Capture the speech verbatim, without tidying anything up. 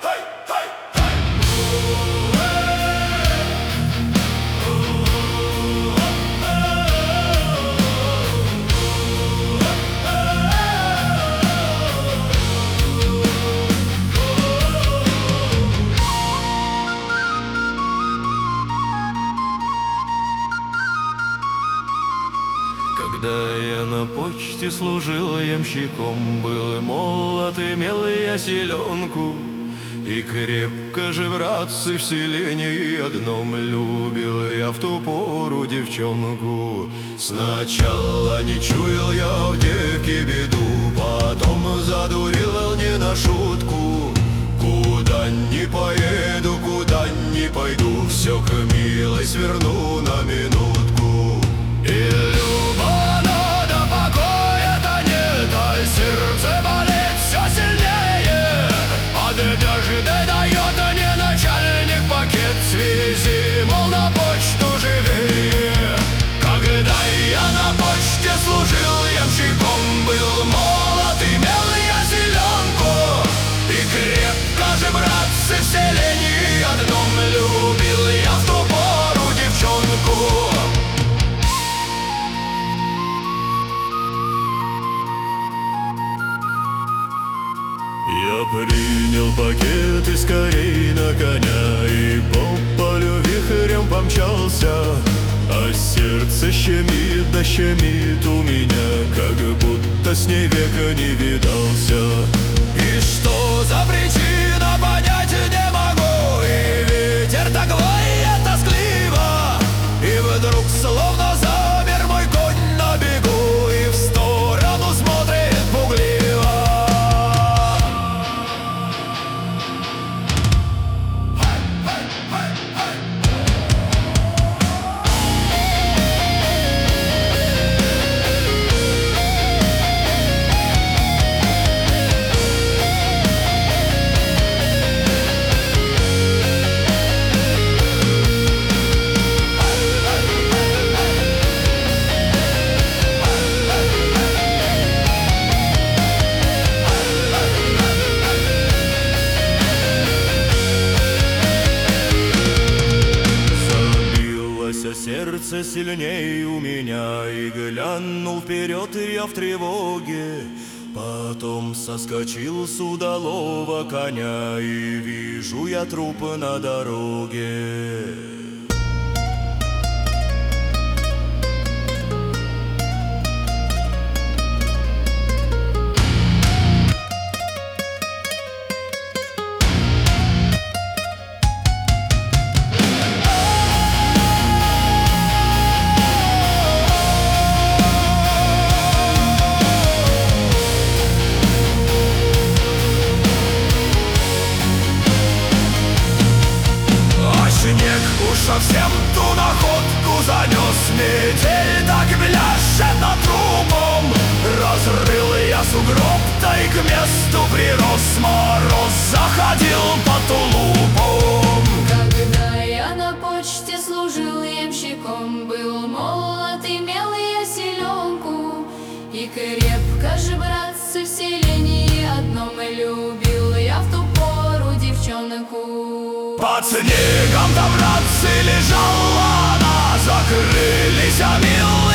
Когда я на почте служил ямщиком, был молод, имел я селенку, и крепко же, братцы, в селении одном любил я в ту пору девчонку. Сначала не чуял я в девке беду, потом задурил не на шутку. Куда ни поеду, куда ни пойду, все к милой сверну на минутку. И сердце болит все сильнее, от дождя дает мне начальник пакет связи, мол, на почту живее. Когда я на почте служил ямщиком, был молод, имел я селенку, и крепко же, братцы, в селении одном любил я в ту пору девчонку. Я принял пакет и скорей на коня, и по полю вихрем помчался, а сердце щемит, да щемит у меня, как будто с ней века не видался. И что за причина, понять не могу, и ветер так воет тоскливо, и вдруг словно замер мой конь на бегу, и в сторону смотрит пугливо. Сердце сильней у меня, и глянул вперед я в тревоге. Потом соскочил с удалого коня, и вижу я труп на дороге. Совсем ту находку занес, метель так бляшет над трупом. Разрыл я сугроб, да и к месту прирос, мороз заходил по тулупом. Когда я на почте служил ямщиком, был молод, имел я селенку, и крепко же, братцы, в селении одном любил я в ту пору девчонку. Под снегом-то, братцы, лежала она, закрылись, а милые